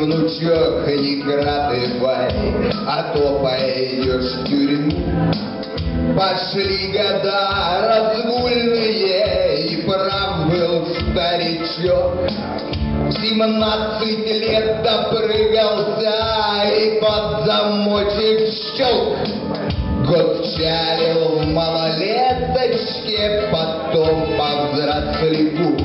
внучок, не кратывай, а то пойдешь в тюрьму. Пошли года разгульные, и прав был старичок. 17 лет допрыгался и под замочек щелк. Год чалил в малолеточке, потом повзрослику.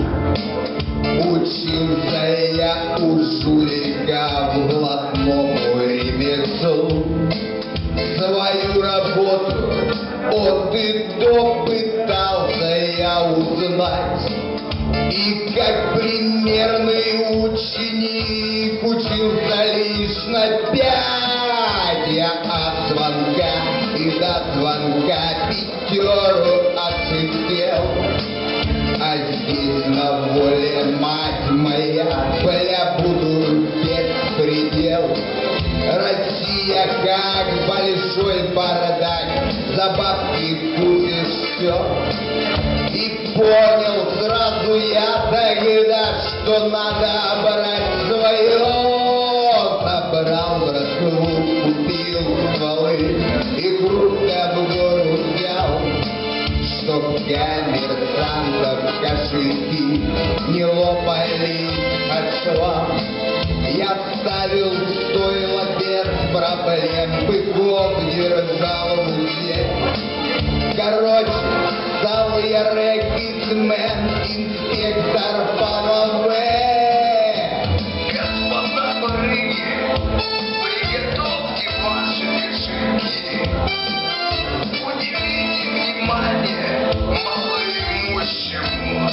Учился я у жулика в блатному ремеслу. Свою работу от и до пытался я узнать. И как примерный ученик учился лишь на 5. Я от звонка и до звонка 5 отсидел. А здесь на воле мать моя, бля, буду беспредел. Россия как большой бардак, за бабки купишь все. И понял сразу я тогда, что надо брать свое. Собрал братву, купил стволы и круто в гору взял, чтоб коммерсантов кошельки не лопали от шва. Я ставил стойло без проблем, быков держал в узде. Короче, стал я рэкетмен, инспектор по ВВ. Господа барыги, приготовьте ваши кошельки. Уделите внимание малоимущему.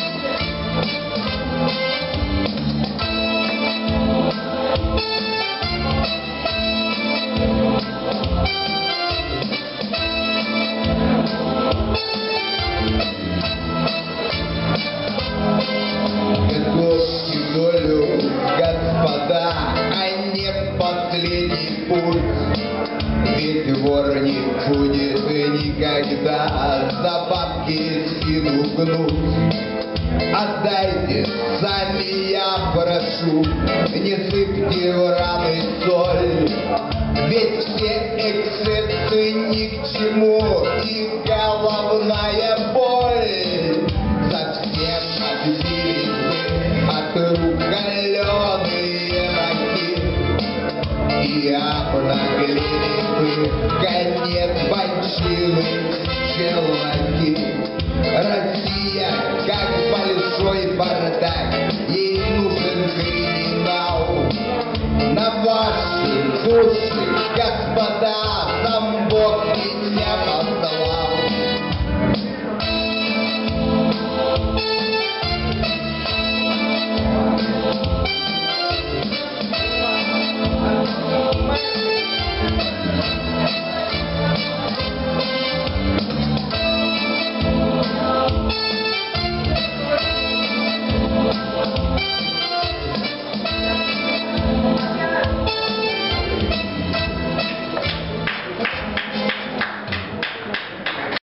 Готовьте долю, господа, а не последний путь. Ведь вор не будет никогда за бабки спину гнуть. Отдайте, сами я прошу, не сыпьте в раны соль. Ведь все эксцессы ни к чему, и головная боль. Совсем отбились мы от рук каленые ноги, и обнаглели бы конец бочины челноки. Россия как большой бардак, ей нужен криминал. На ваши души, господа,